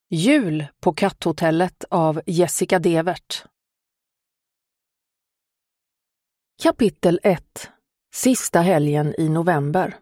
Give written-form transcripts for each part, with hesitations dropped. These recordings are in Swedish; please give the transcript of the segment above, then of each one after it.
Jul på Katthotellet av Jessica Devert. Kapitel 1. Sista helgen i november.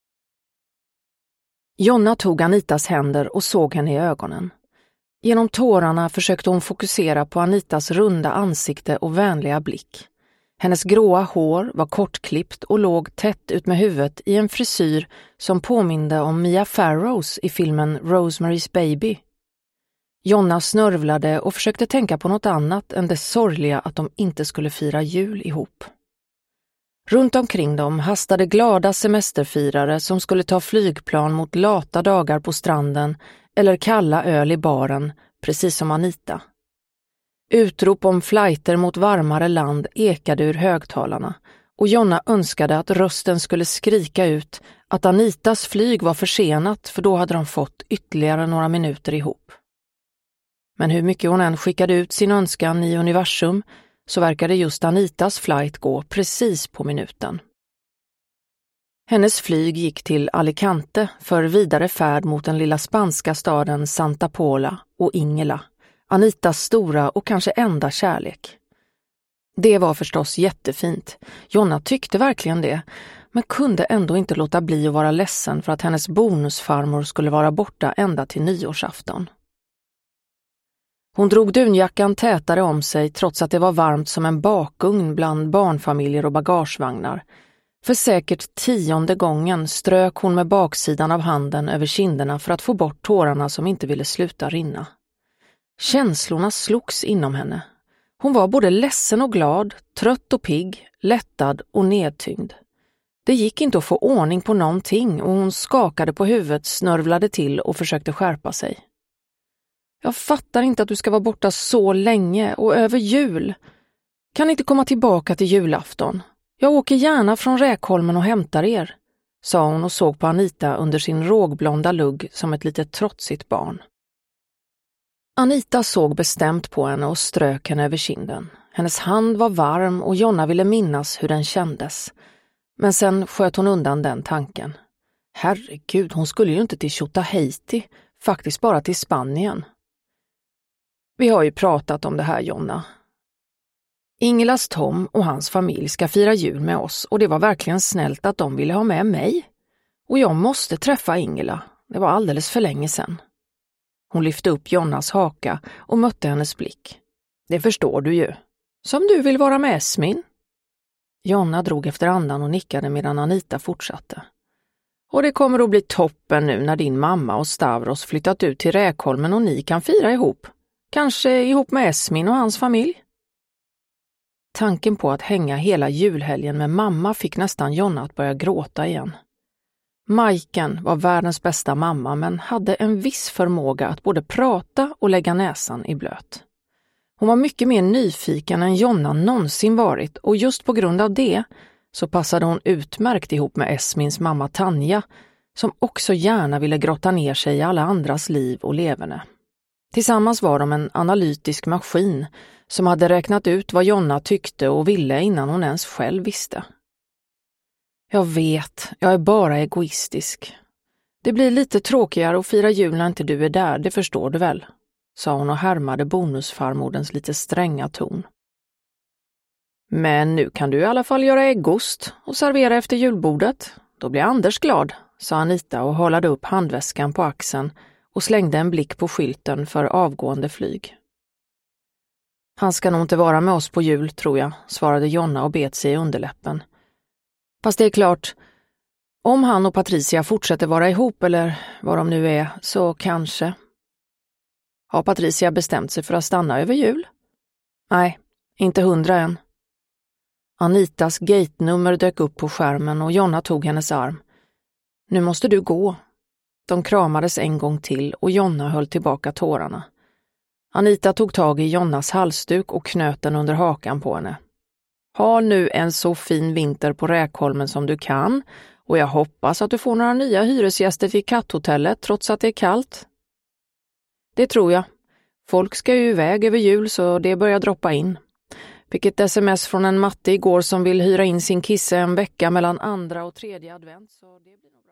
Jonna tog Anitas händer och såg henne i ögonen. Genom tårarna försökte hon fokusera på Anitas runda ansikte och vänliga blick. Hennes gråa hår var kortklippt och låg tätt ut med huvudet i en frisyr som påminde om Mia Farrows i filmen Rosemary's Baby. Jonna snörvlade och försökte tänka på något annat än det sorgliga att de inte skulle fira jul ihop. Runt omkring dem hastade glada semesterfirare som skulle ta flygplan mot lata dagar på stranden eller kalla öl i baren, precis som Anita. Utrop om flighter mot varmare land ekade ur högtalarna och Jonna önskade att rösten skulle skrika ut att Anitas flyg var försenat, för då hade de fått ytterligare några minuter ihop. Men hur mycket hon än skickade ut sin önskan i universum så verkade just Anitas flight gå precis på minuten. Hennes flyg gick till Alicante för vidare färd mot den lilla spanska staden Santa Pola och Ingela, Anitas stora och kanske enda kärlek. Det var förstås jättefint. Jonna tyckte verkligen det, men kunde ändå inte låta bli att vara ledsen för att hennes bonusfarmor skulle vara borta ända till nyårsafton. Hon drog dunjackan tätare om sig trots att det var varmt som en bakugn bland barnfamiljer och bagagevagnar. För säkert 10:e gången strök hon med baksidan av handen över kinderna för att få bort tårarna som inte ville sluta rinna. Känslorna slogs inom henne. Hon var både ledsen och glad, trött och pigg, lättad och nedtyngd. Det gick inte att få ordning på någonting och hon skakade på huvudet, snörvlade till och försökte skärpa sig. Jag fattar inte att du ska vara borta så länge och över jul. Kan inte komma tillbaka till julafton. Jag åker gärna från Räkholmen och hämtar er, sa hon och såg på Anita under sin rågblonda lugg som ett litet trotsigt barn. Anita såg bestämt på henne och strök henne över kinden. Hennes hand var varm och Jonna ville minnas hur den kändes. Men sen sköt hon undan den tanken. Herregud, hon skulle ju inte till Tjotahejti, faktiskt bara till Spanien. Vi har ju pratat om det här, Jonna. Ingelas Tom och hans familj ska fira jul med oss och det var verkligen snällt att de ville ha med mig. Och jag måste träffa Ingela, det var alldeles för länge sedan. Hon lyfte upp Jonnas haka och mötte hennes blick. Det förstår du ju. Som du vill vara med Esmin. Jonna drog efter andan och nickade medan Anita fortsatte. Och det kommer att bli toppen nu när din mamma och Stavros flyttat ut till Räkholmen och ni kan fira ihop. Kanske ihop med Esmin och hans familj. Tanken på att hänga hela julhelgen med mamma fick nästan Jonna att börja gråta igen. Majken var världens bästa mamma men hade en viss förmåga att både prata och lägga näsan i blöt. Hon var mycket mer nyfiken än Jonna någonsin varit och just på grund av det så passade hon utmärkt ihop med Esmins mamma Tanja som också gärna ville grotta ner sig i alla andras liv och leverne. Tillsammans var de en analytisk maskin som hade räknat ut vad Jonna tyckte och ville innan hon ens själv visste. Jag vet, jag är bara egoistisk. Det blir lite tråkigare att fira jul när inte du är där, det förstår du väl, sa hon och härmade bonusfarmodens lite stränga ton. Men nu kan du i alla fall göra äggost och servera efter julbordet. Då blir Anders glad, sa Anita och hållade upp handväskan på axeln och slängde en blick på skylten för avgående flyg. Han ska nog inte vara med oss på jul, tror jag, svarade Jonna och bet sig i underläppen. Fast det är klart, om han och Patricia fortsätter vara ihop eller vad de nu är, så kanske. Har Patricia bestämt sig för att stanna över jul? Nej, inte 100 än. Anitas gate-nummer dök upp på skärmen och Jonna tog hennes arm. Nu måste du gå. De kramades en gång till och Jonna höll tillbaka tårarna. Anita tog tag i Jonnas halsduk och knöt den under hakan på henne. Ha nu en så fin vinter på Räkholmen som du kan och jag hoppas att du får några nya hyresgäster till Katthotellet trots att det är kallt. Det tror jag. Folk ska ju iväg över jul så det börjar droppa in. Fick ett sms från en matte igår som vill hyra in sin kisse en vecka mellan andra och tredje advent så det blir nog bra.